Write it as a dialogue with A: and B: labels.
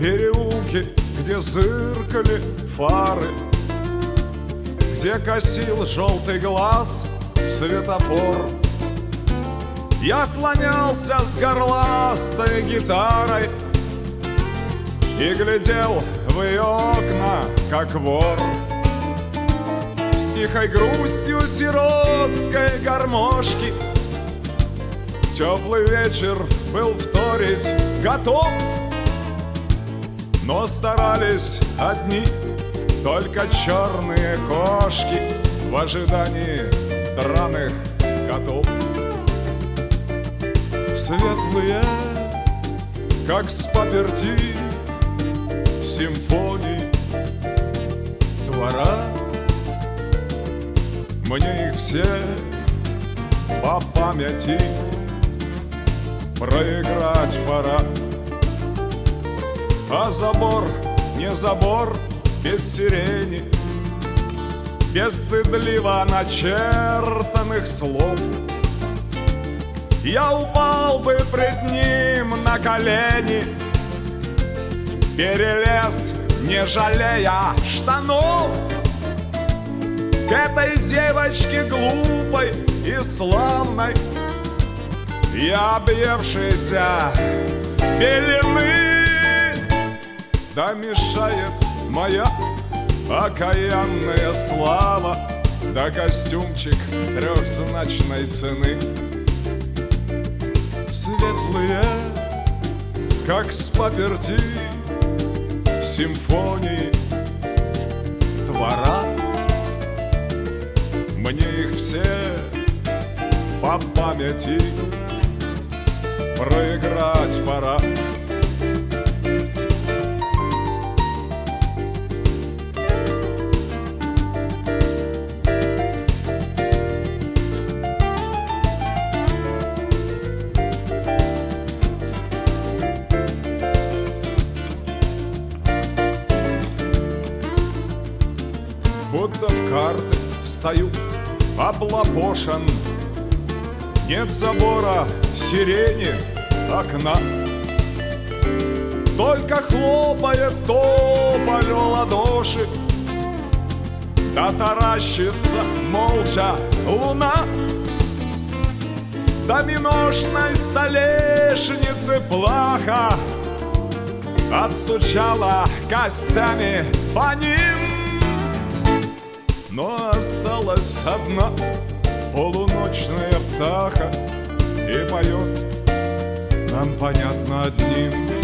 A: переулки, где зыркали фары, где косил желтый глаз светофор. Я слонялся с горластой гитарой и глядел в ее окна, как вор. С тихой грустью сиротской гармошки теплый вечер был вторить готов, но старались одни только черные кошки в ожидании драных котов. Светлые, как с паперти, симфонии двора, мне их все по памяти проиграть пора. А забор, не забор, без сирени, без стыдливо начертанных слов, я упал бы пред ним на колени, перелез, не жалея штанов, к этой девочке глупой и славной и объевшейся пелены. Да мешает моя окаянная слава, да костюмчик трехзначной цены. Светлые, как с паперти, симфонии двора, мне их все по памяти проиграть пора. Будто в карты стою облапошен, нет забора, сирени, окна, только хлопает тополю ладоши, да таращится молча луна. До миношной столешницы плаха отстучала костями по ним. Но осталась одна полуночная птаха и поет нам понятно одним.